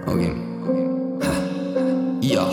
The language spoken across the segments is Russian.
Okay. Ja.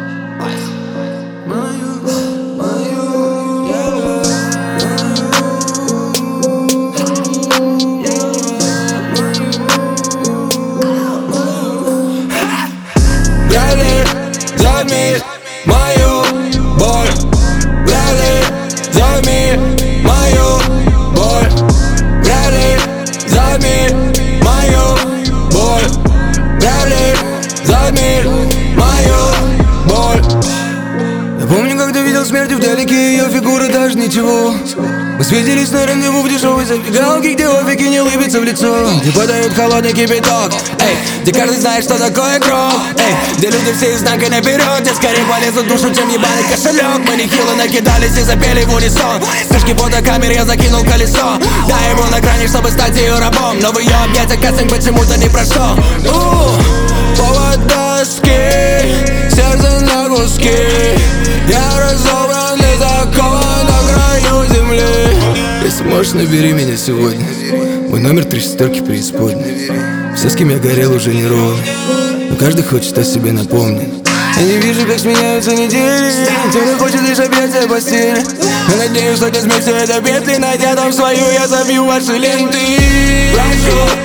Брали, займи мою боль. Брали, займи мою боль. Брали, займи мою боль. Брали, займи мою боль. Я помню, когда видел смерть вдалеке, ее фигура даже ничего. Мы встретились на рандеву в дешевой забегалке, где офики не улыбятся в лицо, где подают холодный кипяток, эй, где каждый знает, что такое кровь, эй, где люди все из знака наперед, где скорее полезут в душу, чем ебаный кошелек. Мы нехило накидались и запели в унисон. Вспышки фотокамер я закинул колесо, дай ему на грани, чтобы стать ее рабом. Но в ее объятиях кастинг почему-то не прошел. Повод доски, сердце на куски. Я разобран и закован на краю земли. Если можешь, набери меня сегодня. Мой номер 3 преисподней. Все, с кем я горел, уже не ровно, но каждый хочет о себе напомнить. Я не вижу, как сменяются недели. Тело хочет лишь объятия постели. Я надеюсь, что не вместе это петли. Найдя там свою, я забью ваши ленты. Прошу,